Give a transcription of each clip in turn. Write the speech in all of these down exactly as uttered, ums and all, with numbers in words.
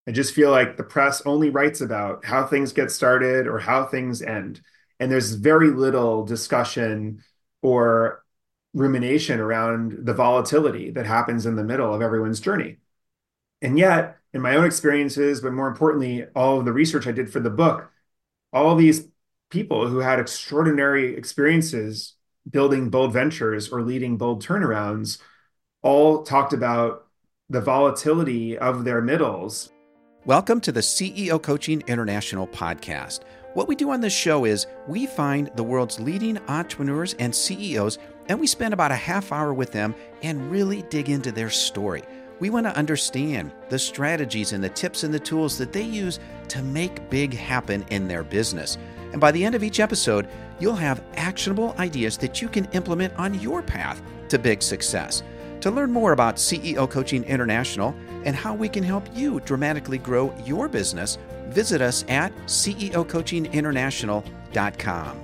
I just feel like the press only writes about how things get started or how things end. And there's very little discussion or rumination around the volatility that happens in the middle of everyone's journey. And yet, in my own experiences, but more importantly, all of the research I did for the book, all of these people who had extraordinary experiences building bold ventures or leading bold turnarounds all talked about the volatility of their middles. Welcome to the C E O Coaching International podcast. What we do on this show is we find the world's leading entrepreneurs and C E Os, and we spend about a half hour with them and really dig into their story. We want to understand the strategies and the tips and the tools that they use to make big happen in their business. And by the end of each episode, you'll have actionable ideas that you can implement on your path to big success. To learn more about C E O Coaching International and how we can help you dramatically grow your business, visit us at C E O coaching international dot com.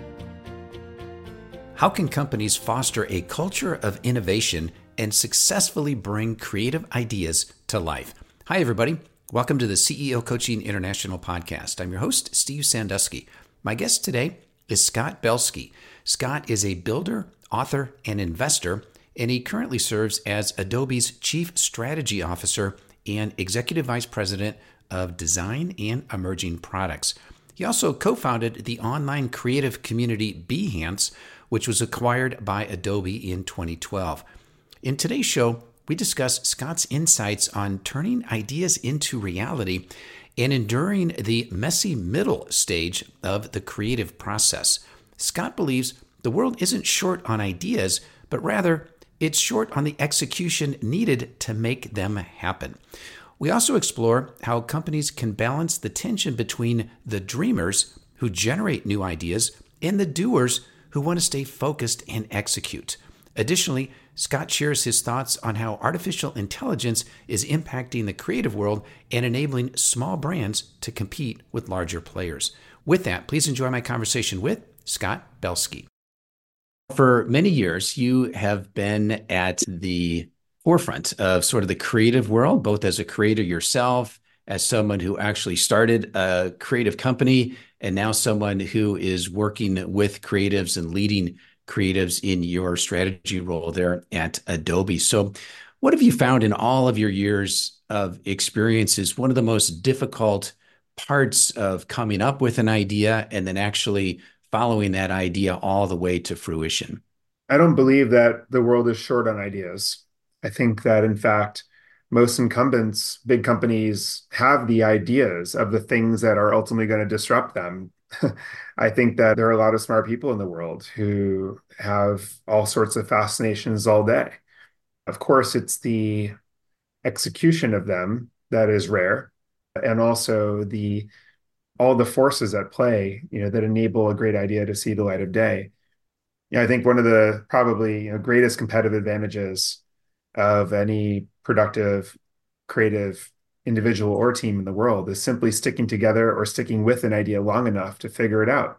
How can companies foster a culture of innovation and successfully bring creative ideas to life? Hi, everybody. Welcome to the C E O Coaching International podcast. I'm your host, Steve Sandusky. My guest today is Scott Belsky. Scott is a builder, author, and investor, and he currently serves as Adobe's Chief Strategy Officer and Executive Vice President of Design and Emerging Products. He also co-founded the online creative community Behance, which was acquired by Adobe in twenty twelve. In today's show, we discuss Scott's insights on turning ideas into reality and enduring the messy middle stage of the creative process. Scott believes the world isn't short on ideas, but rather it's short on the execution needed to make them happen. We also explore how companies can balance the tension between the dreamers who generate new ideas and the doers who want to stay focused and execute. Additionally, Scott shares his thoughts on how artificial intelligence is impacting the creative world and enabling small brands to compete with larger players. With that, please enjoy my conversation with Scott Belsky. For many years, you have been at the forefront of sort of the creative world, both as a creator yourself, as someone who actually started a creative company, and now someone who is working with creatives and leading creatives in your strategy role there at Adobe. So what have you found in all of your years of experiences, one of the most difficult parts of coming up with an idea and then actually following that idea all the way to fruition? I don't believe that the world is short on ideas. I think that, in fact, most incumbents, big companies, have the ideas of the things that are ultimately going to disrupt them. I think that there are a lot of smart people in the world who have all sorts of fascinations all day. Of course, it's the execution of them that is rare, and also the all the forces at play, you know, that enable a great idea to see the light of day. You know, I think one of the probably, you know, greatest competitive advantages of any productive, creative individual or team in the world is simply sticking together or sticking with an idea long enough to figure it out.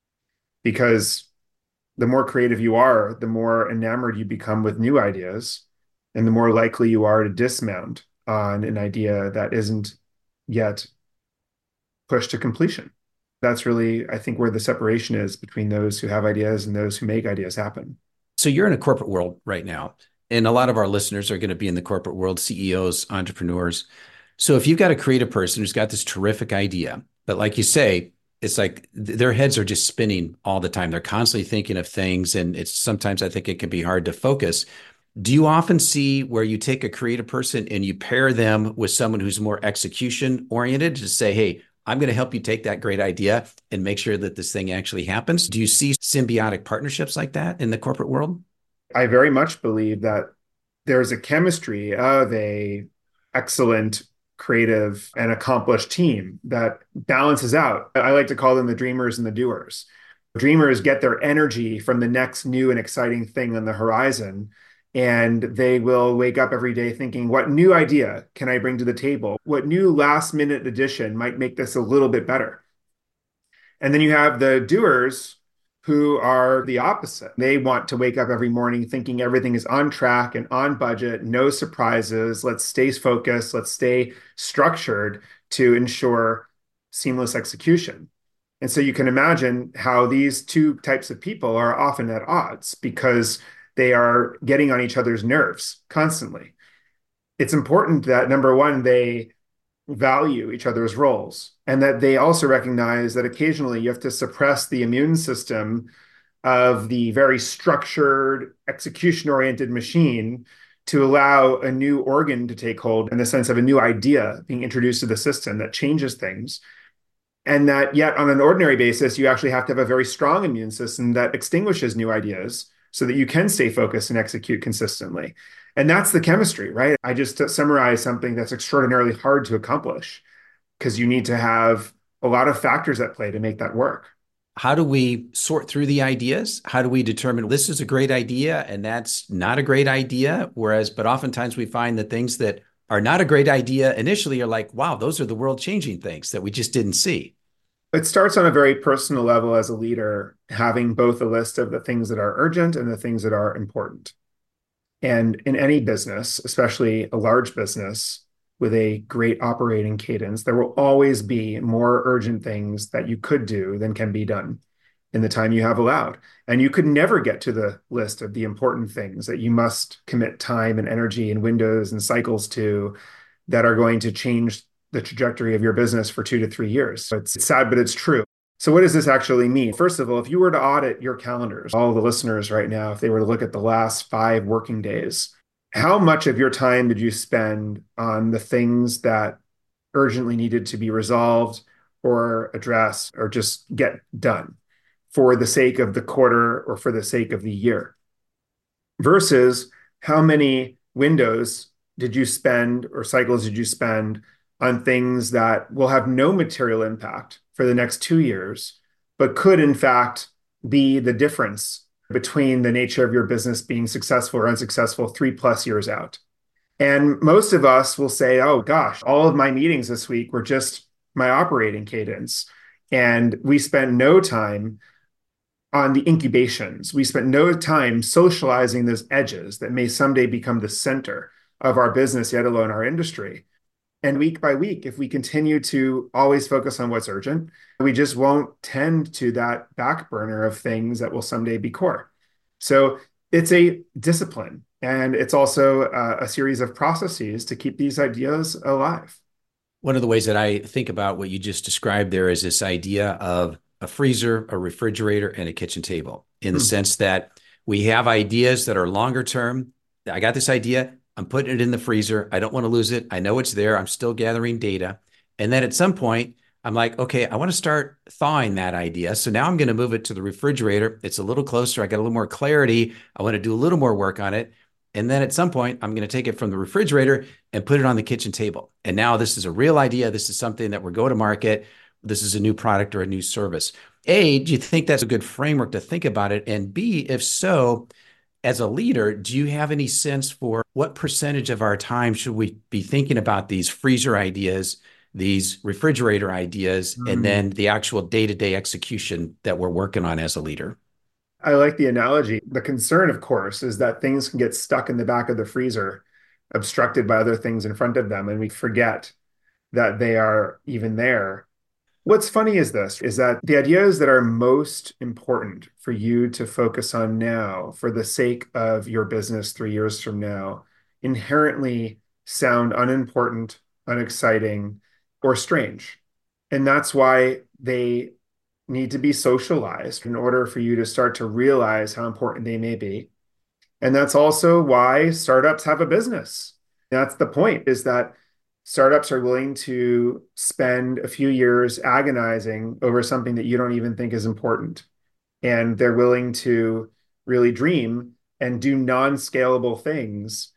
Because the more creative you are, the more enamored you become with new ideas, and the more likely you are to dismount on an idea that isn't yet pushed to completion. That's really, I think, where the separation is between those who have ideas and those who make ideas happen. So you're in a corporate world right now, and a lot of our listeners are going to be in the corporate world, C E Os, entrepreneurs. So if you've got a creative person who's got this terrific idea, but like you say, it's like their heads are just spinning all the time. They're constantly thinking of things, and it's sometimes I think it can be hard to focus. Do you often see where you take a creative person and you pair them with someone who's more execution oriented to say, hey, I'm going to help you take that great idea and make sure that this thing actually happens? Do you see symbiotic partnerships like that in the corporate world? I very much believe that there's a chemistry of a excellent, creative, and accomplished team that balances out. I like to call them the dreamers and the doers. Dreamers get their energy from the next new and exciting thing on the horizon, and they will wake up every day thinking, what new idea can I bring to the table? What new last minute addition might make this a little bit better? And then you have the doers who are the opposite. They want to wake up every morning thinking everything is on track and on budget, no surprises. Let's stay focused, let's stay structured to ensure seamless execution. And so you can imagine how these two types of people are often at odds because they are getting on each other's nerves constantly. It's important that number one, they value each other's roles and that they also recognize that occasionally you have to suppress the immune system of the very structured, execution oriented machine to allow a new organ to take hold in the sense of a new idea being introduced to the system that changes things. And that yet on an ordinary basis, you actually have to have a very strong immune system that extinguishes new ideas so that you can stay focused and execute consistently. And that's the chemistry, right? I just summarized something that's extraordinarily hard to accomplish because you need to have a lot of factors at play to make that work. How do we sort through the ideas? How do we determine this is a great idea and that's not a great idea? Whereas, but oftentimes we find the things that are not a great idea initially are like, wow, those are the world changing things that we just didn't see. It starts on a very personal level as a leader, having both a list of the things that are urgent and the things that are important. And in any business, especially a large business with a great operating cadence, there will always be more urgent things that you could do than can be done in the time you have allowed. And you could never get to the list of the important things that you must commit time and energy and windows and cycles to that are going to change the trajectory of your business for two to three years. So it's sad, but it's true. So what does this actually mean? First of all, if you were to audit your calendars, all the listeners right now, if they were to look at the last five working days, how much of your time did you spend on the things that urgently needed to be resolved or addressed or just get done for the sake of the quarter or for the sake of the year? Versus how many windows did you spend or cycles did you spend on things that will have no material impact for the next two years, but could in fact be the difference between the nature of your business being successful or unsuccessful three plus years out. And most of us will say, oh gosh, all of my meetings this week were just my operating cadence. And we spent no time on the incubations. We spent no time socializing those edges that may someday become the center of our business, yet alone our industry. And week by week, if we continue to always focus on what's urgent, we just won't tend to that back burner of things that will someday be core. So it's a discipline, and it's also a, a series of processes to keep these ideas alive. One of the ways that I think about what you just described there is this idea of a freezer, a refrigerator, and a kitchen table, in the hmm. sense that we have ideas that are longer term. I got this idea. I'm putting it in the freezer. I don't want to lose it. I know it's there. I'm still gathering data. And then at some point, I'm like, okay, I want to start thawing that idea. So now I'm going to move it to the refrigerator. It's a little closer. I got a little more clarity. I want to do a little more work on it. And then at some point, I'm going to take it from the refrigerator and put it on the kitchen table. And now this is a real idea. This is something that we're going to market. This is a new product or a new service. A, do you think that's a good framework to think about it? And B, if so, as a leader, do you have any sense for what percentage of our time should we be thinking about these freezer ideas, these refrigerator ideas, mm. and then the actual day-to-day execution that we're working on as a leader? I like the analogy. The concern, of course, is that things can get stuck in the back of the freezer, obstructed by other things in front of them, and we forget that they are even there. What's funny is this, is that the ideas that are most important for you to focus on now for the sake of your business three years from now inherently sound unimportant, unexciting, or strange. And that's why they need to be socialized in order for you to start to realize how important they may be. And that's also why startups have a business. That's the point, is that startups are willing to spend a few years agonizing over something that you don't even think is important. And they're willing to really dream and do non-scalable things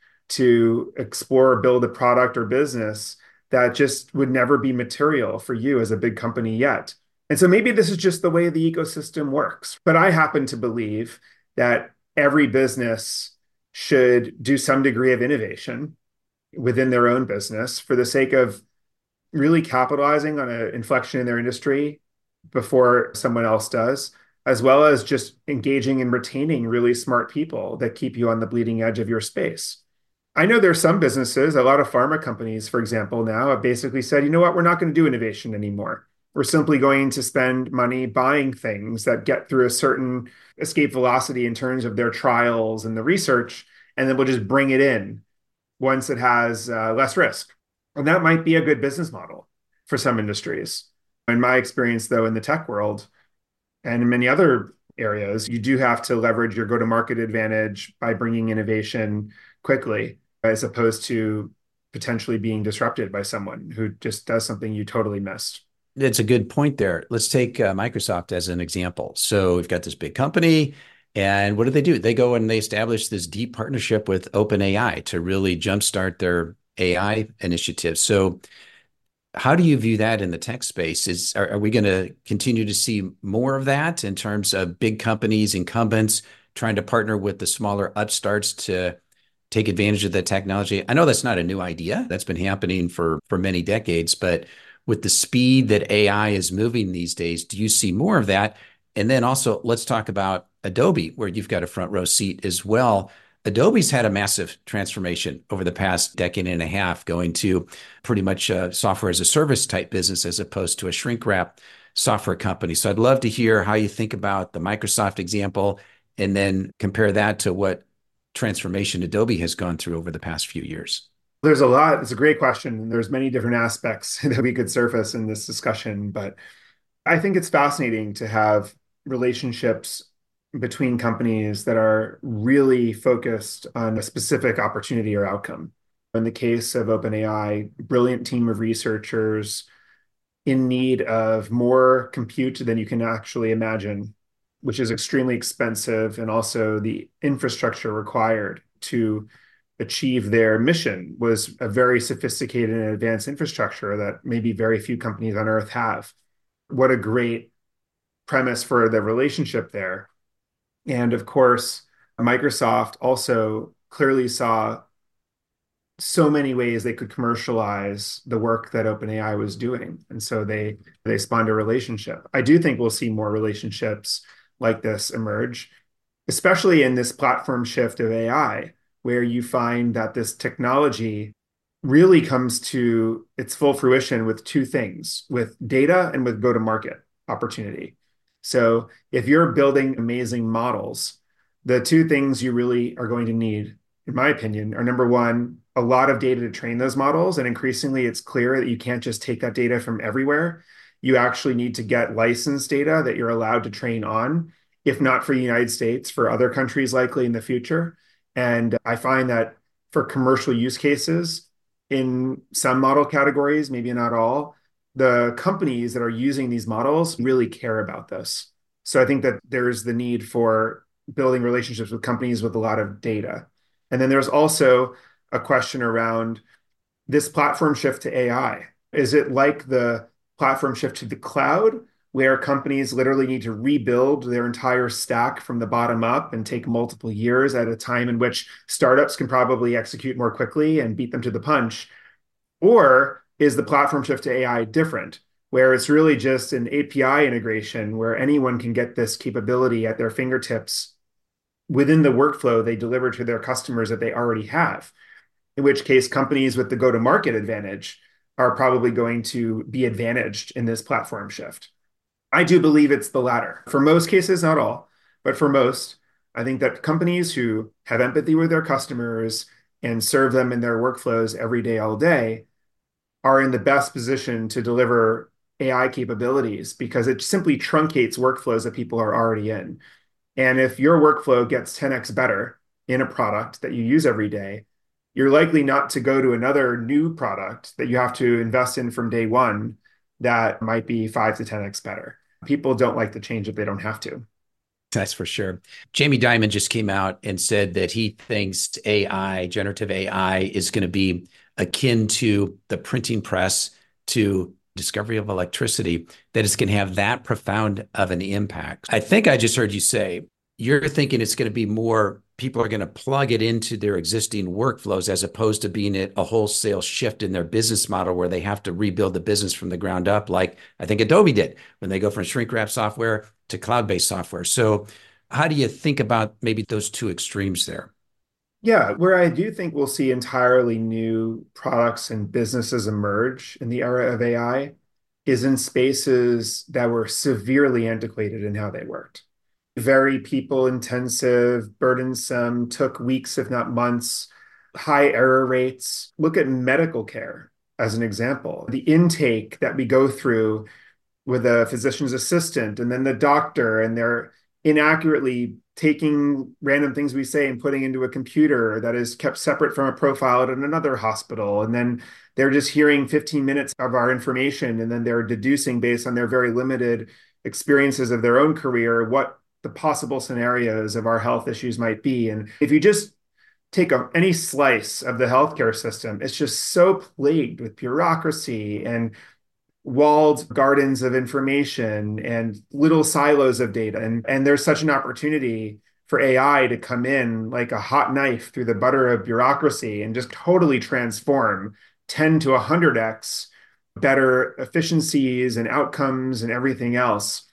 to explore, build a product or business that just would never be material for you as a big company yet. And so maybe this is just the way the ecosystem works. But I happen to believe that every business should do some degree of innovation within their own business for the sake of really capitalizing on an inflection in their industry before someone else does, as well as just engaging and retaining really smart people that keep you on the bleeding edge of your space. I know there's some businesses, a lot of pharma companies, for example, now have basically said, you know what, we're not going to do innovation anymore. We're simply going to spend money buying things that get through a certain escape velocity in terms of their trials and the research, and then we'll just bring it in once it has uh, less risk. And that might be a good business model for some industries. In my experience, though, in the tech world and in many other areas, you do have to leverage your go-to-market advantage by bringing innovation quickly, as opposed to potentially being disrupted by someone who just does something you totally missed. It's a good point there. Let's take uh, Microsoft as an example. So we've got this big company, and what do they do? They go and they establish this deep partnership with OpenAI to really jumpstart their A I initiative. So how do you view that in the tech space? Is are, are we going to continue to see more of that in terms of big companies, incumbents trying to partner with the smaller upstarts to take advantage of the technology? I know that's not a new idea. That's been happening for for many decades, but with the speed that A I is moving these days, do you see more of that? And then also, let's talk about Adobe, where you've got a front row seat as well. Adobe's had a massive transformation over the past decade and a half, going to pretty much a software as a service type business as opposed to a shrink wrap software company. So I'd love to hear how you think about the Microsoft example and then compare that to what transformation Adobe has gone through over the past few years. There's a lot. It's a great question. There's many different aspects that we could surface in this discussion, but I think it's fascinating to have relationships between companies that are really focused on a specific opportunity or outcome. In the case of OpenAI, brilliant team of researchers in need of more compute than you can actually imagine, which is extremely expensive, and also the infrastructure required to achieve their mission was a very sophisticated and advanced infrastructure that maybe very few companies on Earth have. What a great premise for the relationship there. And of course, Microsoft also clearly saw so many ways they could commercialize the work that OpenAI was doing. And so they they spawned a relationship. I do think we'll see more relationships like this emerge, especially in this platform shift of A I, where you find that this technology really comes to its full fruition with two things, with data and with go-to-market opportunity. So if you're building amazing models, the two things you really are going to need, in my opinion, are number one, a lot of data to train those models. And increasingly, it's clear that you can't just take that data from everywhere. You actually need to get licensed data that you're allowed to train on, if not for the United States, for other countries likely in the future. And I find that for commercial use cases, in some model categories, maybe not all, the companies that are using these models really care about this. So I think that there's the need for building relationships with companies with a lot of data. And then there's also a question around this platform shift to A I. Is it like the platform shift to the cloud, where companies literally need to rebuild their entire stack from the bottom up and take multiple years at a time in which startups can probably execute more quickly and beat them to the punch? Or is the platform shift to A I different, where it's really just an A P I integration where anyone can get this capability at their fingertips within the workflow they deliver to their customers that they already have? In which case, companies with the go-to-market advantage are probably going to be advantaged in this platform shift. I do believe it's the latter. For most cases, not all, but for most, I think that companies who have empathy with their customers and serve them in their workflows every day, all day, are in the best position to deliver A I capabilities, because it simply truncates workflows that people are already in. And if your workflow gets ten x better in a product that you use every day, you're likely not to go to another new product that you have to invest in from day one that might be five to ten x better. People don't like to change if they don't have to. That's for sure. Jamie Dimon just came out and said that he thinks A I, generative A I, is going to be akin to the printing press, to discovery of electricity, that it's going to have that profound of an impact. I think I just heard you say you're thinking it's going to be more people are going to plug it into their existing workflows as opposed to being a, a wholesale shift in their business model where they have to rebuild the business from the ground up, like I think Adobe did when they go from shrink wrap software to cloud-based software. So how do you think about maybe those two extremes there? Yeah, where I do think we'll see entirely new products and businesses emerge in the era of A I is in spaces that were severely antiquated in how they worked. Very people intensive, burdensome, took weeks, if not months, high error rates. Look at medical care as an example. The intake that we go through with a physician's assistant and then the doctor, and they're inaccurately taking random things we say and putting into a computer that is kept separate from a profile at another hospital. And then they're just hearing fifteen minutes of our information, and then they're deducing based on their very limited experiences of their own career what the possible scenarios of our health issues might be. And if you just take a, any slice of the healthcare system, it's just so plagued with bureaucracy and walled gardens of information and little silos of data. And, and there's such an opportunity for A I to come in like a hot knife through the butter of bureaucracy and just totally transform ten to one hundred x better efficiencies and outcomes and everything else.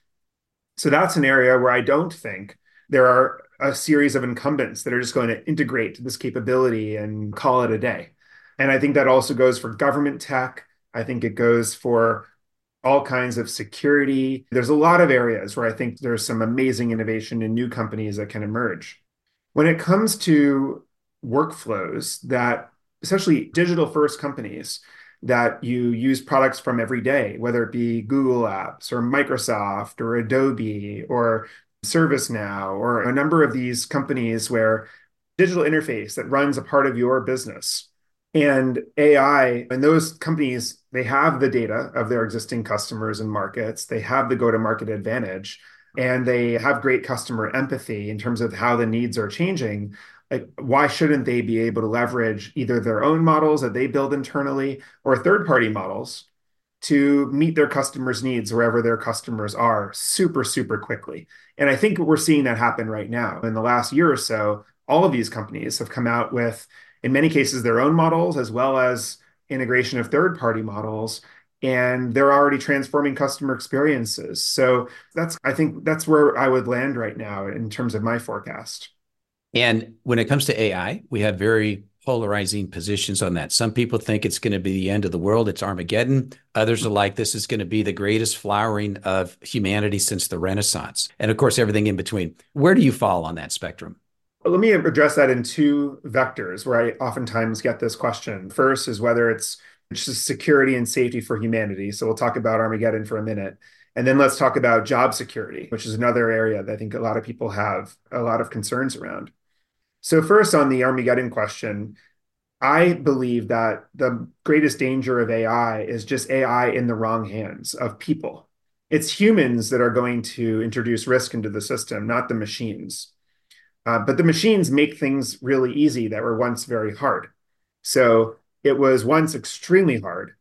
So that's an area where I don't think there are a series of incumbents that are just going to integrate this capability and call it a day. And I think that also goes for government tech. I think it goes for all kinds of security. There's a lot of areas where I think there's some amazing innovation and new companies that can emerge. When it comes to workflows that essentially digital first companies that you use products from every day, whether it be Google Apps or Microsoft or Adobe or ServiceNow or a number of these companies where digital interface that runs a part of your business and A I, and those companies, they have the data of their existing customers and markets. They have the go-to-market advantage, and they have great customer empathy in terms of how the needs are changing. Like, why shouldn't they be able to leverage either their own models that they build internally or third-party models to meet their customers' needs wherever their customers are super, super quickly? And I think we're seeing that happen right now. In the last year or so, all of these companies have come out with, in many cases, their own models, as well as integration of third-party models, and they're already transforming customer experiences. So that's, I think that's where I would land right now in terms of my forecast. And when it comes to A I, we have very polarizing positions on that. Some people think it's going to be the end of the world. It's Armageddon. Others are like, this is going to be the greatest flowering of humanity since the Renaissance. And of course, everything in between. Where do you fall on that spectrum? Let me address that in two vectors where I oftentimes get this question. First is whether it's just security and safety for humanity. So we'll talk about Armageddon for a minute. And then let's talk about job security, which is another area that I think a lot of people have a lot of concerns around. So first, on the Armageddon question, I believe that the greatest danger of A I is just A I in the wrong hands of people. It's humans that are going to introduce risk into the system, not the machines. Uh, but the machines make things really easy that were once very hard. So it was once extremely hard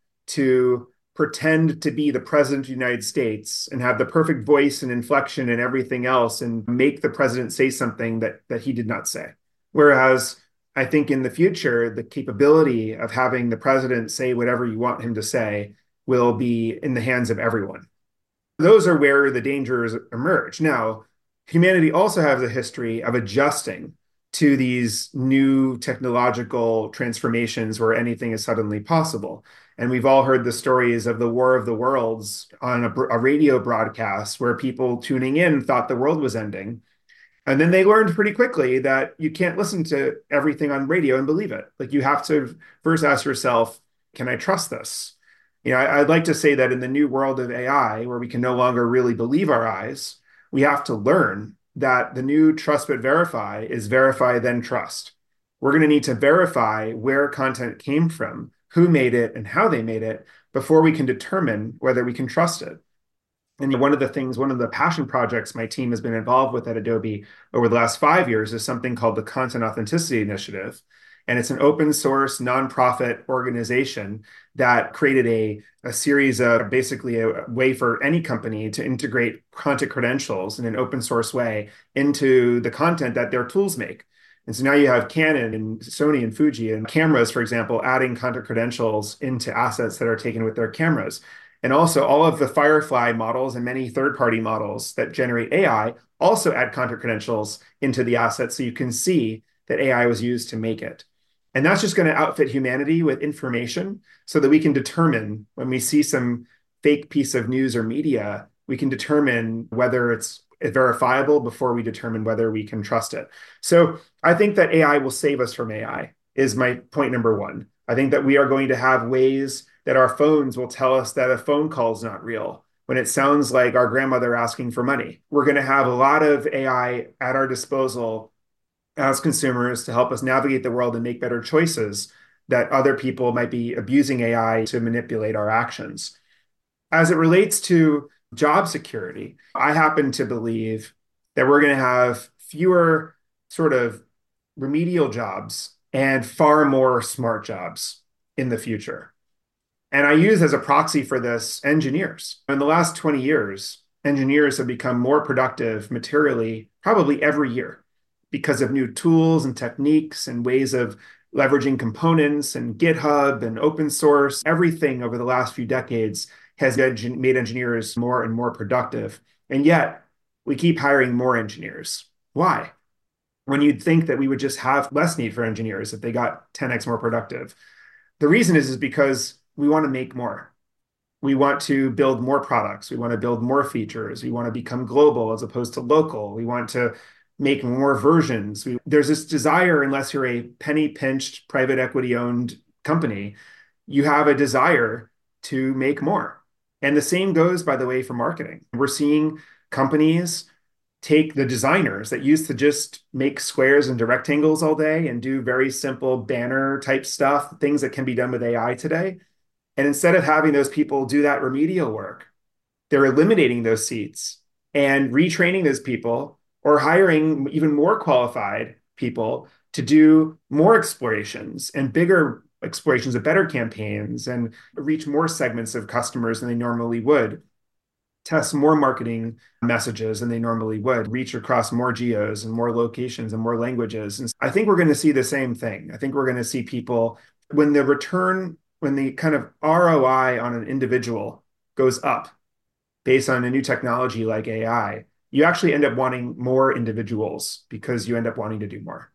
to pretend to be the president of the United States and have the perfect voice and inflection and everything else and make the president say something that, that he did not say. Whereas I think in the future, the capability of having the president say whatever you want him to say will be in the hands of everyone. Those are where the dangers emerge. Now, humanity also has a history of adjusting to these new technological transformations where anything is suddenly possible. And we've all heard the stories of the War of the Worlds on a, a radio broadcast where people tuning in thought the world was ending. And then they learned pretty quickly that you can't listen to everything on radio and believe it. Like, you have to first ask yourself, can I trust this? You know, I, I'd like to say that in the new world of A I, where we can no longer really believe our eyes, we have to learn that the new trust but verify is verify then trust. We're going to need to verify where content came from, who made it, and how they made it before we can determine whether we can trust it. And one of the things, one of the passion projects my team has been involved with at Adobe over the last five years is something called the Content Authenticity Initiative. And it's an open source nonprofit organization that created a, a series of basically a way for any company to integrate content credentials in an open source way into the content that their tools make. And so now you have Canon and Sony and Fuji and cameras, for example, adding content credentials into assets that are taken with their cameras. And also all of the Firefly models and many third-party models that generate A I also add content credentials into the asset so you can see that A I was used to make it. And that's just going to outfit humanity with information so that we can determine when we see some fake piece of news or media, we can determine whether it's verifiable before we determine whether we can trust it. So I think that A I will save us from A I is my point number one. I think that we are going to have ways that our phones will tell us that a phone call is not real when it sounds like our grandmother asking for money. We're going to have a lot of A I at our disposal as consumers to help us navigate the world and make better choices that other people might be abusing A I to manipulate our actions. As it relates to job security, I happen to believe that we're going to have fewer sort of remedial jobs and far more smart jobs in the future. And I use as a proxy for this engineers. In the last twenty years, engineers have become more productive materially probably every year because of new tools and techniques and ways of leveraging components and GitHub and open source. Everything over the last few decades has made engineers more and more productive. And yet we keep hiring more engineers. Why? When you'd think that we would just have less need for engineers if they got ten x more productive. The reason is, is because we want to make more. We want to build more products. We want to build more features. We want to become global as opposed to local. We want to make more versions. We, there's this desire, unless you're a penny pinched private equity owned company, you have a desire to make more. And the same goes, by the way, for marketing. We're seeing companies take the designers that used to just make squares and rectangles all day and do very simple banner type stuff, things that can be done with A I today. And instead of having those people do that remedial work, they're eliminating those seats and retraining those people or hiring even more qualified people to do more explorations and bigger explorations of better campaigns and reach more segments of customers than they normally would, test more marketing messages than they normally would, reach across more geos and more locations and more languages. And I think we're going to see the same thing. I think we're going to see people, when the return, when the kind of R O I on an individual goes up based on a new technology like A I, you actually end up wanting more individuals because you end up wanting to do more.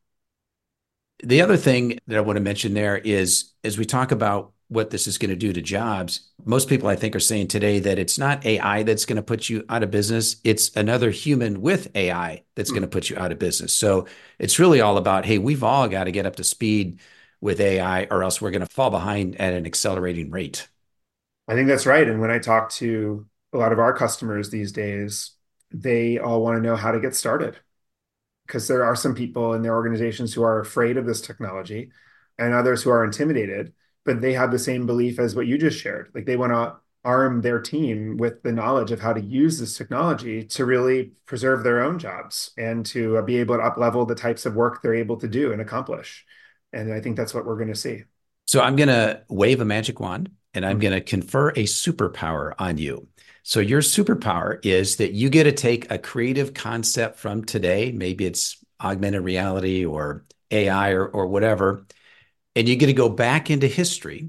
The other thing that I want to mention there is, as we talk about what this is going to do to jobs, most people I think are saying today that it's not A I that's going to put you out of business. It's another human with A I that's mm. going to put you out of business. So it's really all about, hey, we've all got to get up to speed with A I or else we're going to fall behind at an accelerating rate. I think that's right. And when I talk to a lot of our customers these days, they all want to know how to get started, because there are some people in their organizations who are afraid of this technology and others who are intimidated, but they have the same belief as what you just shared. Like they want to arm their team with the knowledge of how to use this technology to really preserve their own jobs and to be able to up-level the types of work they're able to do and accomplish. And I think that's what we're going to see. So I'm going to wave a magic wand and I'm mm-hmm. going to confer a superpower on you. So your superpower is that you get to take a creative concept from today, maybe it's augmented reality or A I or, or whatever, and you get to go back into history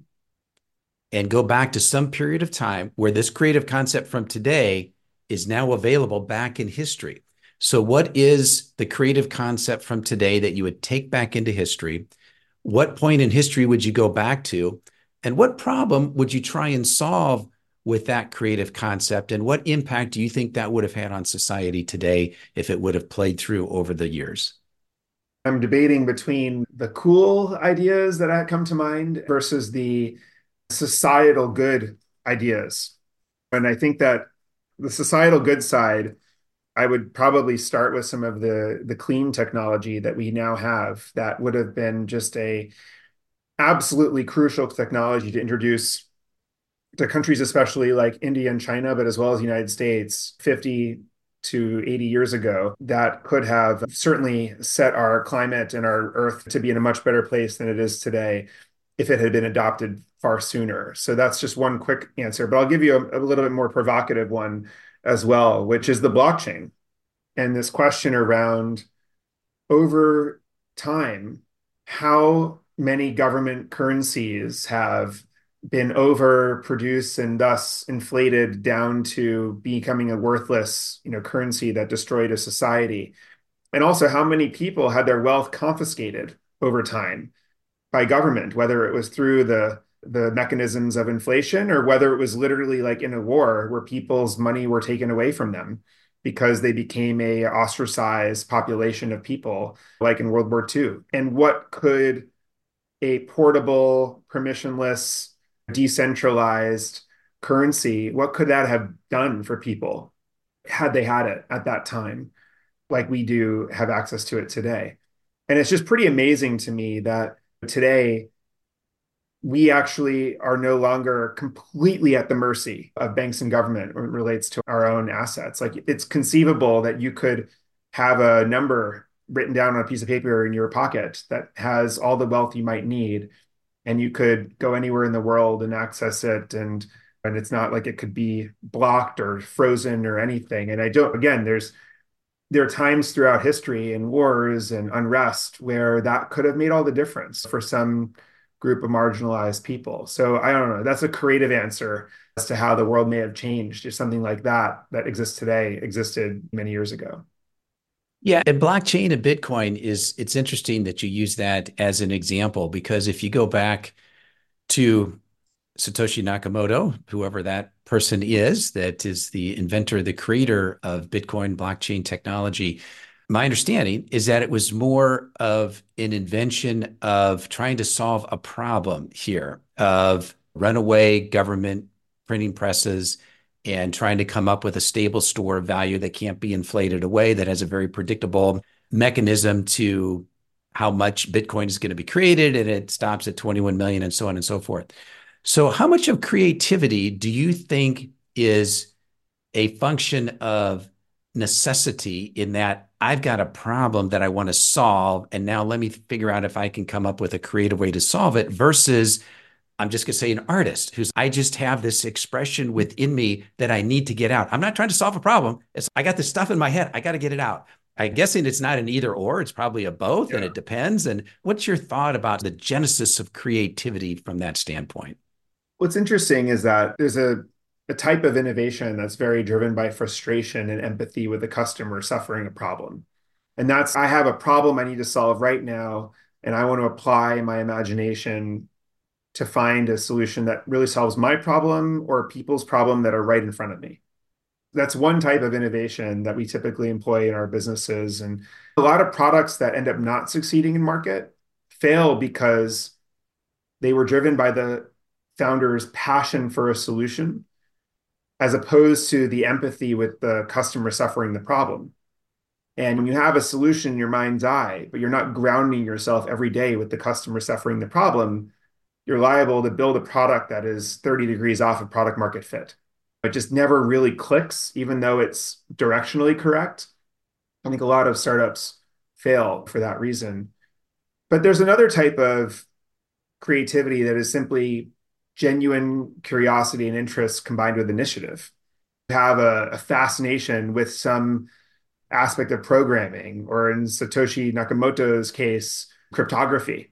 and go back to some period of time where this creative concept from today is now available back in history. So what is the creative concept from today that you would take back into history? What point in history would you go back to? And what problem would you try and solve with that creative concept? And what impact do you think that would have had on society today if it would have played through over the years? I'm debating between the cool ideas that come to mind versus the societal good ideas. And I think that the societal good side, I would probably start with some of the, the clean technology that we now have that would have been just a absolutely crucial technology to introduce to countries, especially like India and China, but as well as the United States, fifty to eighty years ago, that could have certainly set our climate and our Earth to be in a much better place than it is today if it had been adopted far sooner. So that's just one quick answer, but I'll give you a, a little bit more provocative one as well, which is the blockchain and this question around over time, how many government currencies have been overproduced and thus inflated down to becoming a worthless, you know, currency that destroyed a society. And also how many people had their wealth confiscated over time by government, whether it was through the the mechanisms of inflation or whether it was literally like in a war where people's money were taken away from them because they became a ostracized population of people like in World War Two. And what could a portable, permissionless, decentralized currency, what could that have done for people had they had it at that time, like we do have access to it today? And it's just pretty amazing to me that today we actually are no longer completely at the mercy of banks and government when it relates to our own assets. Like it's conceivable that you could have a number written down on a piece of paper in your pocket that has all the wealth you might need, and you could go anywhere in the world and access it, and and it's not like it could be blocked or frozen or anything. And I don't, again, there's there are times throughout history and wars and unrest where that could have made all the difference for some group of marginalized people. So I don't know. That's a creative answer as to how the world may have changed if something like that that exists today existed many years ago. Yeah, and blockchain and Bitcoin is it's interesting that you use that as an example because if you go back to Satoshi Nakamoto, whoever that person is, that is the inventor, the creator of Bitcoin blockchain technology. My understanding is that it was more of an invention of trying to solve a problem here of runaway government printing presses and trying to come up with a stable store of value that can't be inflated away, that has a very predictable mechanism to how much Bitcoin is going to be created, and it stops at twenty-one million and so on and so forth. So how much of creativity do you think is a function of necessity in that I've got a problem that I want to solve, and now let me figure out if I can come up with a creative way to solve it versus I'm just going to say an artist who's, I just have this expression within me that I need to get out. I'm not trying to solve a problem. It's, I got this stuff in my head. I got to get it out. I'm guessing it's not an either or, it's probably a both, and Yeah. it depends. And what's your thought about the genesis of creativity from that standpoint? What's interesting is that there's a, a type of innovation that's very driven by frustration and empathy with the customer suffering a problem. And that's, I have a problem I need to solve right now, and I want to apply my imagination to find a solution that really solves my problem or people's problem that are right in front of me. That's one type of innovation that we typically employ in our businesses. And a lot of products that end up not succeeding in market fail because they were driven by the founder's passion for a solution as opposed to the empathy with the customer suffering the problem. And when you have a solution in your mind's eye, but you're not grounding yourself every day with the customer suffering the problem, you're liable to build a product that is thirty degrees off of product market fit. It just never really clicks, even though it's directionally correct. I think a lot of startups fail for that reason. But there's another type of creativity that is simply genuine curiosity and interest combined with initiative. You have a, a fascination with some aspect of programming, or in Satoshi Nakamoto's case, cryptography.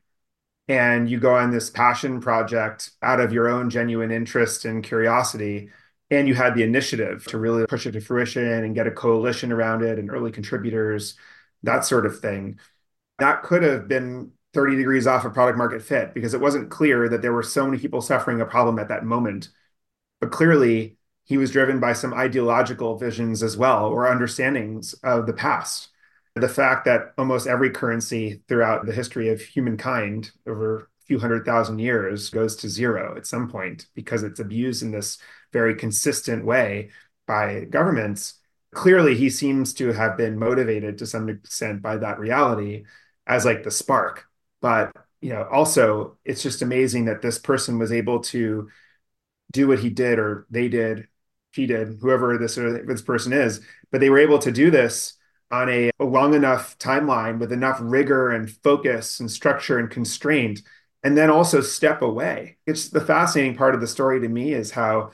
And you go on this passion project out of your own genuine interest and curiosity, and you had the initiative to really push it to fruition and get a coalition around it and early contributors, that sort of thing. That could have been thirty degrees off of product market fit because it wasn't clear that there were so many people suffering a problem at that moment. But clearly, he was driven by some ideological visions as well, or understandings of the past. The fact that almost every currency throughout the history of humankind over a few hundred thousand years goes to zero at some point because it's abused in this very consistent way by governments. Clearly, he seems to have been motivated to some extent by that reality as like the spark. But you know, also it's just amazing that this person was able to do what he did, or they did, he did, whoever this or this person is, but they were able to do this on a, a long enough timeline with enough rigor and focus and structure and constraint, and then also step away. It's the fascinating part of the story to me is how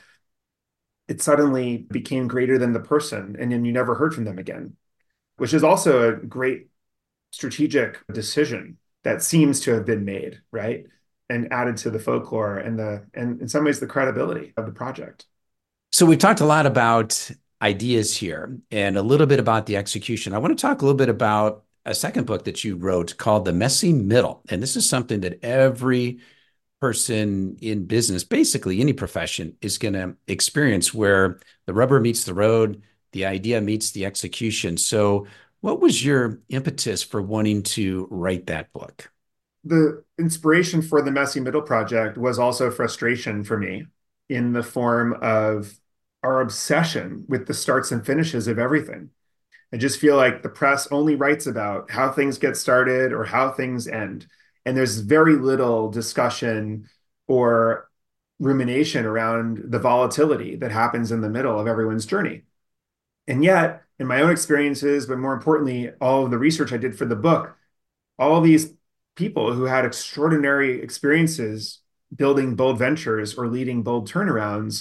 it suddenly became greater than the person, and then you never heard from them again, which is also a great strategic decision that seems to have been made, right? And added to the folklore and the and in some ways the credibility of the project. So we've talked a lot about ideas here and a little bit about the execution. I want to talk a little bit about a second book that you wrote called The Messy Middle. And this is something that every person in business, basically any profession, is going to experience, where the rubber meets the road, the idea meets the execution. So what was your impetus for wanting to write that book? The inspiration for the Messy Middle project was also frustration for me in the form of our obsession with the starts and finishes of everything. I just feel like the press only writes about how things get started or how things end. And there's very little discussion or rumination around the volatility that happens in the middle of everyone's journey. And yet, in my own experiences, but more importantly, all of the research I did for the book, all these people who had extraordinary experiences building bold ventures or leading bold turnarounds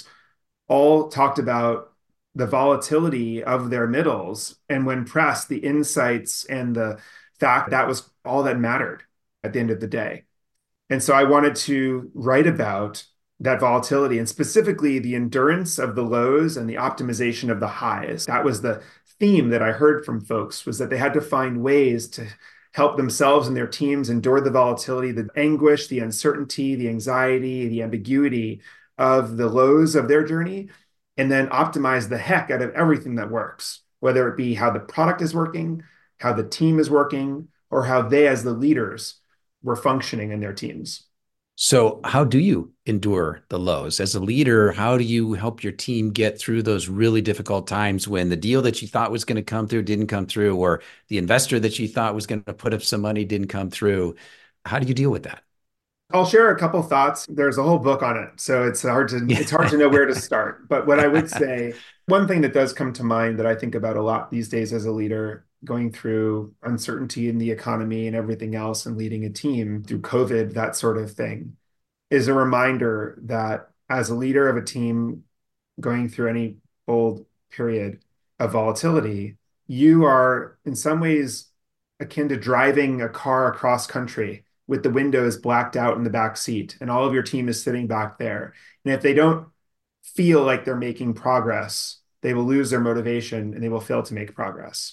all talked about the volatility of their middles. And when pressed, the insights and the fact that was all that mattered at the end of the day. And so I wanted to write about that volatility and specifically the endurance of the lows and the optimization of the highs. That was the theme that I heard from folks, was that they had to find ways to help themselves and their teams endure the volatility, the anguish, the uncertainty, the anxiety, the ambiguity of the lows of their journey, and then optimize the heck out of everything that works, whether it be how the product is working, how the team is working, or how they as the leaders were functioning in their teams. So, how do you endure the lows? As a leader, how do you help your team get through those really difficult times when the deal that you thought was going to come through didn't come through, or the investor that you thought was going to put up some money didn't come through? How do you deal with that? I'll share a couple thoughts. There's a whole book on it, so it's hard to it's hard to know where to start. But what I would say, one thing that does come to mind that I think about a lot these days as a leader, going through uncertainty in the economy and everything else and leading a team through COVID, that sort of thing, is a reminder that as a leader of a team going through any bold period of volatility, you are in some ways akin to driving a car across country with the windows blacked out in the back seat and all of your team is sitting back there. And if they don't feel like they're making progress, they will lose their motivation and they will fail to make progress.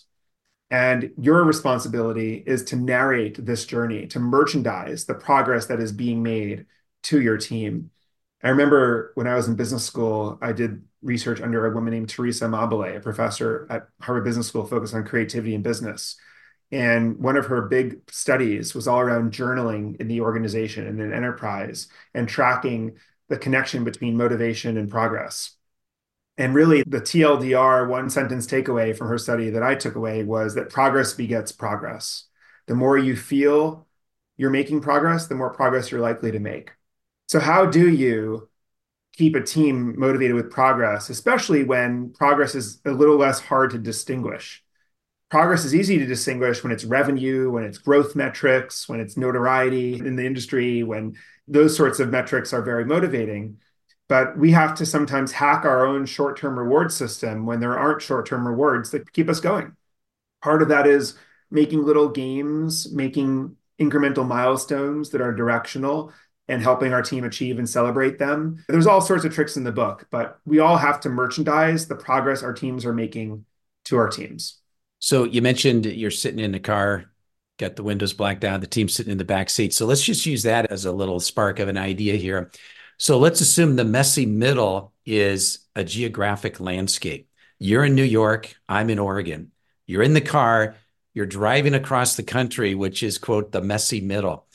And your responsibility is to narrate this journey, to merchandise the progress that is being made to your team. I remember when I was in business school, I did research under a woman named Teresa Amabile, a professor at Harvard Business School focused on creativity and business. And one of her big studies was all around journaling in the organization and an enterprise and tracking the connection between motivation and progress. And really, the T L D R one sentence takeaway from her study that I took away was that progress begets progress. The more you feel you're making progress, the more progress you're likely to make. So, how do you keep a team motivated with progress, especially when progress is a little less hard to distinguish? Progress is easy to distinguish when it's revenue, when it's growth metrics, when it's notoriety in the industry, when those sorts of metrics are very motivating. But we have to sometimes hack our own short-term reward system when there aren't short-term rewards that keep us going. Part of that is making little games, making incremental milestones that are directional and helping our team achieve and celebrate them. There's all sorts of tricks in the book, but we all have to merchandise the progress our teams are making to our teams. So you mentioned you're sitting in the car, got the windows blacked out, the team's sitting in the back seat. So let's just use that as a little spark of an idea here. So let's assume the messy middle is a geographic landscape. You're in New York, I'm in Oregon. You're in the car, you're driving across the country, which is, quote, the messy middle.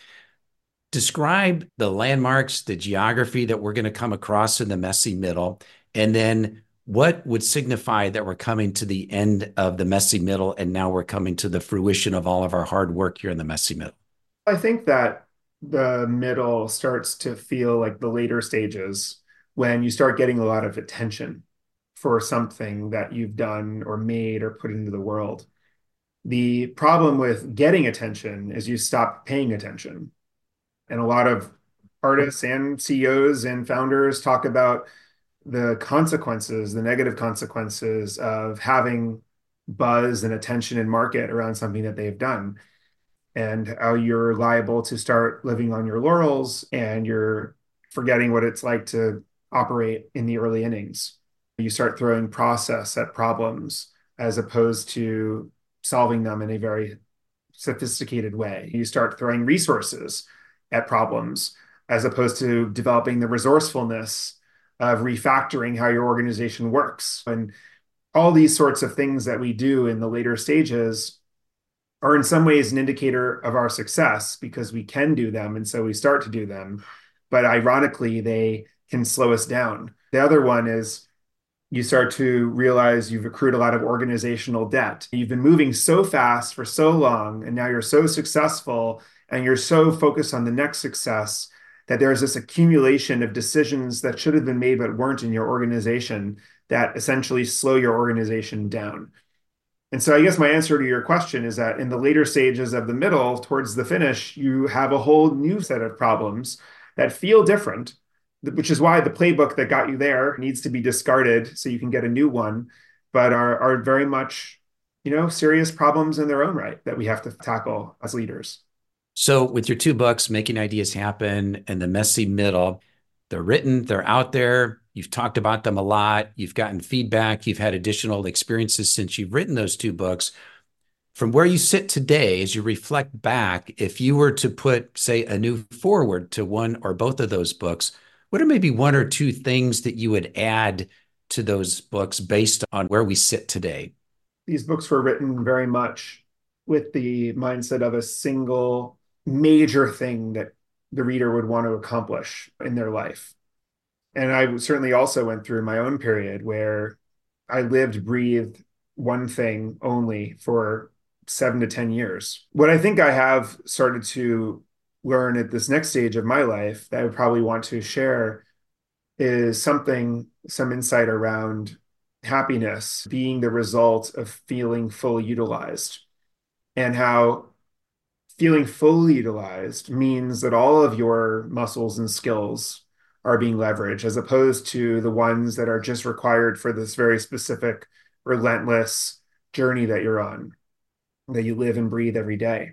Describe the landmarks, the geography that we're going to come across in the messy middle, and then what would signify that we're coming to the end of the messy middle and now we're coming to the fruition of all of our hard work here in the messy middle? I think that the middle starts to feel like the later stages when you start getting a lot of attention for something that you've done or made or put into the world. The problem with getting attention is you stop paying attention. And a lot of artists and C E Os and founders talk about the consequences, the negative consequences of having buzz and attention and market around something that they've done. and how you're liable to start living on your laurels and you're forgetting what it's like to operate in the early innings. You start throwing process at problems as opposed to solving them in a very sophisticated way. You start throwing resources at problems as opposed to developing the resourcefulness of refactoring how your organization works. And all these sorts of things that we do in the later stages are in some ways an indicator of our success because we can do them. And so we start to do them. But ironically, they can slow us down. The other one is you start to realize you've accrued a lot of organizational debt. You've been moving so fast for so long, and now you're so successful, and you're so focused on the next success that there's this accumulation of decisions that should have been made but weren't in your organization that essentially slow your organization down. And so I guess my answer to your question is that in the later stages of the middle, towards the finish, you have a whole new set of problems that feel different, which is why the playbook that got you there needs to be discarded so you can get a new one, but are, are very much, you know, serious problems in their own right that we have to tackle as leaders. So with your two books, Making Ideas Happen and The Messy Middle, they're written, they're out there. You've talked about them a lot. You've gotten feedback. You've had additional experiences since you've written those two books. From where you sit today, as you reflect back, if you were to put, say, a new forward to one or both of those books, what are maybe one or two things that you would add to those books based on where we sit today? These books were written very much with the mindset of a single major thing that the reader would want to accomplish in their life. And I certainly also went through my own period where I lived, breathed one thing only for seven to ten years. What I think I have started to learn at this next stage of my life that I would probably want to share is something, some insight around happiness being the result of feeling fully utilized, and how feeling fully utilized means that all of your muscles and skills are being leveraged as opposed to the ones that are just required for this very specific, relentless journey that you're on, that you live and breathe every day.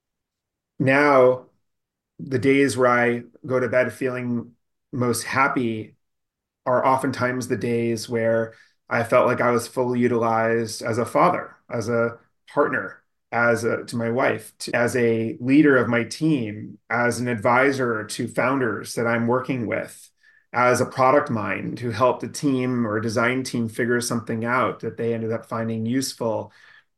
Now, the days where I go to bed feeling most happy are oftentimes the days where I felt like I was fully utilized as a father, as a partner, as a, to my wife, to, as a leader of my team, as an advisor to founders that I'm working with, as a product mind who helped a team or a design team figure something out that they ended up finding useful,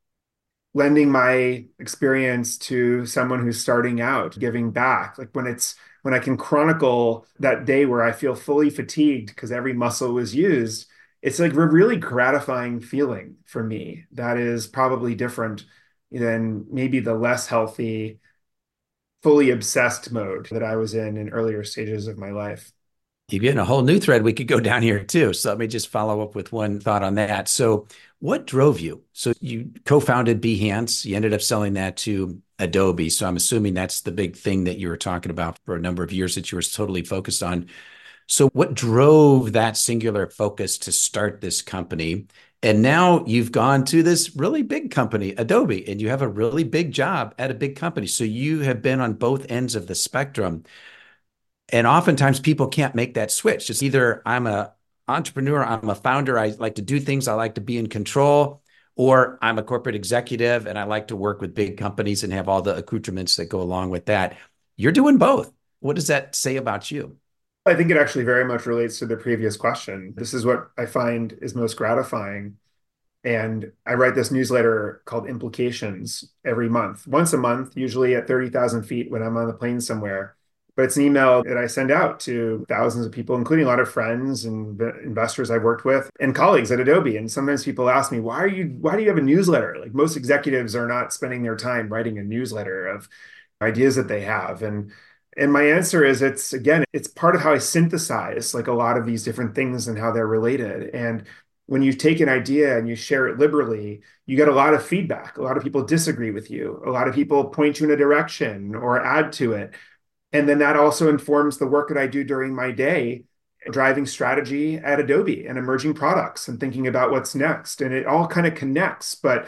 lending my experience to someone who's starting out, giving back. Like when it's when I can chronicle that day where I feel fully fatigued because every muscle was used, it's like a really gratifying feeling for me. That is probably different than maybe the less healthy, fully obsessed mode that I was in in earlier stages of my life. You've given a whole new thread we could go down here too. So let me just follow up with one thought on that. So what drove you? So you co-founded Behance. You ended up selling that to Adobe. So I'm assuming that's the big thing that you were talking about for a number of years that you were totally focused on. So what drove that singular focus to start this company? And now you've gone to this really big company, Adobe, and you have a really big job at a big company. So you have been on both ends of the spectrum. And oftentimes people can't make that switch. It's either I'm a entrepreneur, I'm a founder, I like to do things, I like to be in control, or I'm a corporate executive and I like to work with big companies and have all the accoutrements that go along with that. You're doing both. What does that say about you? I think it actually very much relates to the previous question. This is what I find is most gratifying. And I write this newsletter called Implications every month, once a month, usually at thirty thousand feet when I'm on the plane somewhere. But it's an email that I send out to thousands of people, including a lot of friends and investors I've worked with and colleagues at Adobe. And sometimes people ask me, why are you, why do you have a newsletter? Like most executives are not spending their time writing a newsletter of ideas that they have. And and my answer is it's again, it's part of how I synthesize like a lot of these different things and how they're related. And when you take an idea and you share it liberally, you get a lot of feedback. A lot of people disagree with you. A lot of people point you in a direction or add to it. And then that also informs the work that I do during my day, driving strategy at Adobe and emerging products and thinking about what's next. And it all kind of connects. But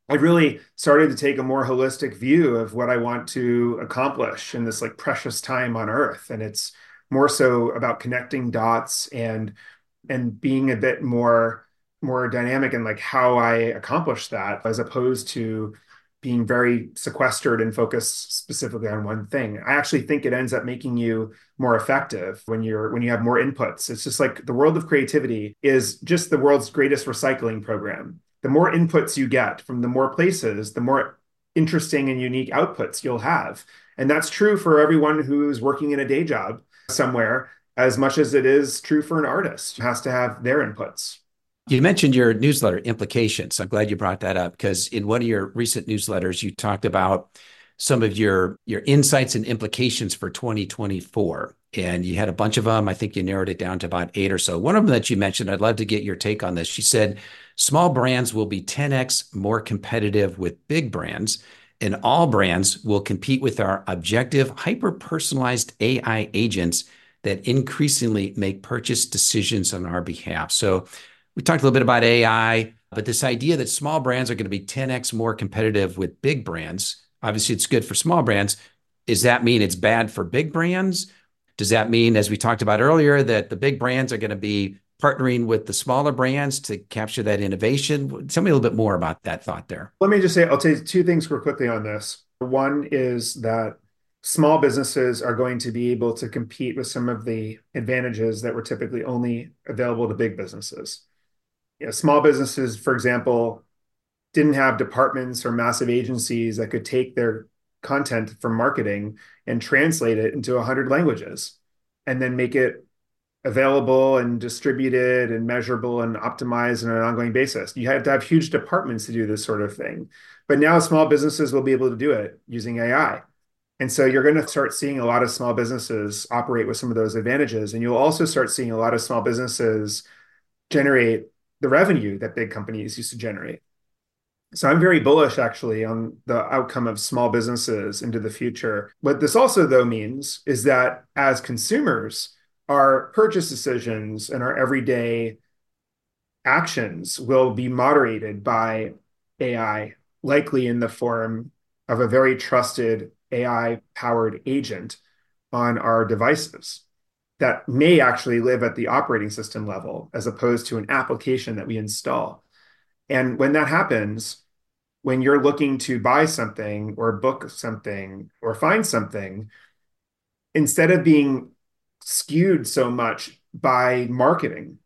I really started to take a more holistic view of what I want to accomplish in this like precious time on Earth. And it's more so about connecting dots and and being a bit more more dynamic in like how I accomplish that, as opposed to being very sequestered and focused specifically on one thing. I actually think it ends up making you more effective when you're when you have more inputs. It's just like the world of creativity is just the world's greatest recycling program. The more inputs you get from the more places, the more interesting and unique outputs you'll have. And that's true for everyone who's working in a day job somewhere, as much as it is true for an artist who has to have their inputs. You mentioned your newsletter implications. I'm glad you brought that up, because in one of your recent newsletters, you talked about some of your, your insights and implications for twenty twenty-four. And you had a bunch of them. I think you narrowed it down to about eight or so. One of them that you mentioned, I'd love to get your take on this. She said, small brands will be ten x more competitive with big brands, and all brands will compete with our objective, hyper-personalized A I agents that increasingly make purchase decisions on our behalf. So we talked a little bit about A I, but this idea that small brands are going to be ten x more competitive with big brands, obviously it's good for small brands. Does that mean it's bad for big brands? Does that mean, as we talked about earlier, that the big brands are going to be partnering with the smaller brands to capture that innovation? Tell me a little bit more about that thought there. Let me just say, I'll tell you two things real quickly on this. One is that small businesses are going to be able to compete with some of the advantages that were typically only available to big businesses. You know, small businesses, for example, didn't have departments or massive agencies that could take their content from marketing and translate it into one hundred languages and then make it available and distributed and measurable and optimized on an ongoing basis. You had to have huge departments to do this sort of thing. But now small businesses will be able to do it using A I. And so you're going to start seeing a lot of small businesses operate with some of those advantages. And you'll also start seeing a lot of small businesses generate the revenue that big companies used to generate. So I'm very bullish actually on the outcome of small businesses into the future. What this also though means is that as consumers, our purchase decisions and our everyday actions will be moderated by A I, likely in the form of a very trusted A I-powered agent on our devices that may actually live at the operating system level as opposed to an application that we install. And when that happens, when you're looking to buy something or book something or find something, instead of being skewed so much by marketing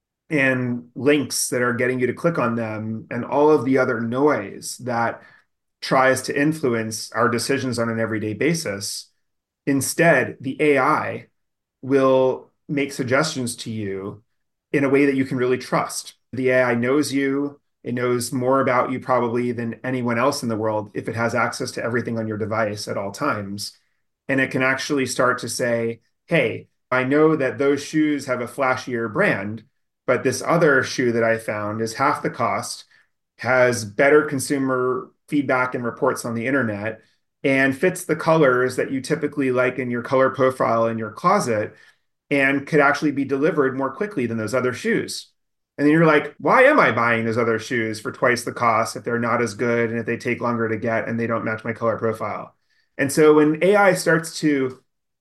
and links that are getting you to click on them and all of the other noise that tries to influence our decisions on an everyday basis, instead, the A I will make suggestions to you in a way that you can really trust. The A I knows you. It knows more about you probably than anyone else in the world if it has access to everything on your device at all times. And it can actually start to say, hey, I know that those shoes have a flashier brand, but this other shoe that I found is half the cost, has better consumer feedback and reports on the internet, and fits the colors that you typically like in your color profile in your closet, and could actually be delivered more quickly than those other shoes. And then you're like, why am I buying those other shoes for twice the cost if they're not as good and if they take longer to get and they don't match my color profile? And so when A I starts to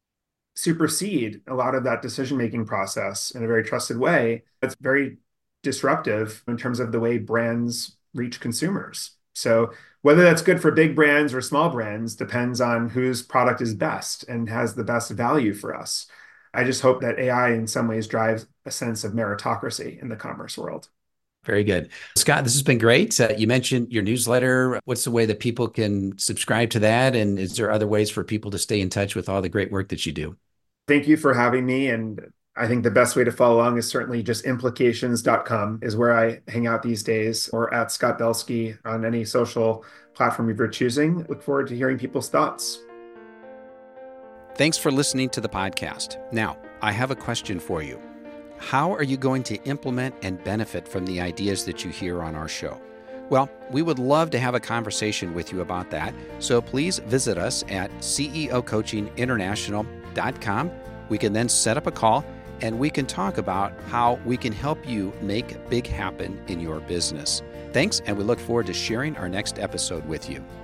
supersede a lot of that decision-making process in a very trusted way, that's very disruptive in terms of the way brands reach consumers. So whether that's good for big brands or small brands depends on whose product is best and has the best value for us. I just hope that A I in some ways drives a sense of meritocracy in the commerce world. Very good. Scott, this has been great. Uh, you mentioned your newsletter. What's the way that people can subscribe to that? And is there other ways for people to stay in touch with all the great work that you do? Thank you for having me. And I think the best way to follow along is certainly just implications dot com is where I hang out these days, or at Scott Belsky on any social platform you're choosing. Look forward to hearing people's thoughts. Thanks for listening to the podcast. Now, I have a question for you. How are you going to implement and benefit from the ideas that you hear on our show? Well, we would love to have a conversation with you about that. So please visit us at C E O coaching international dot com. We can then set up a call and we can talk about how we can help you make big happen in your business. Thanks, and we look forward to sharing our next episode with you.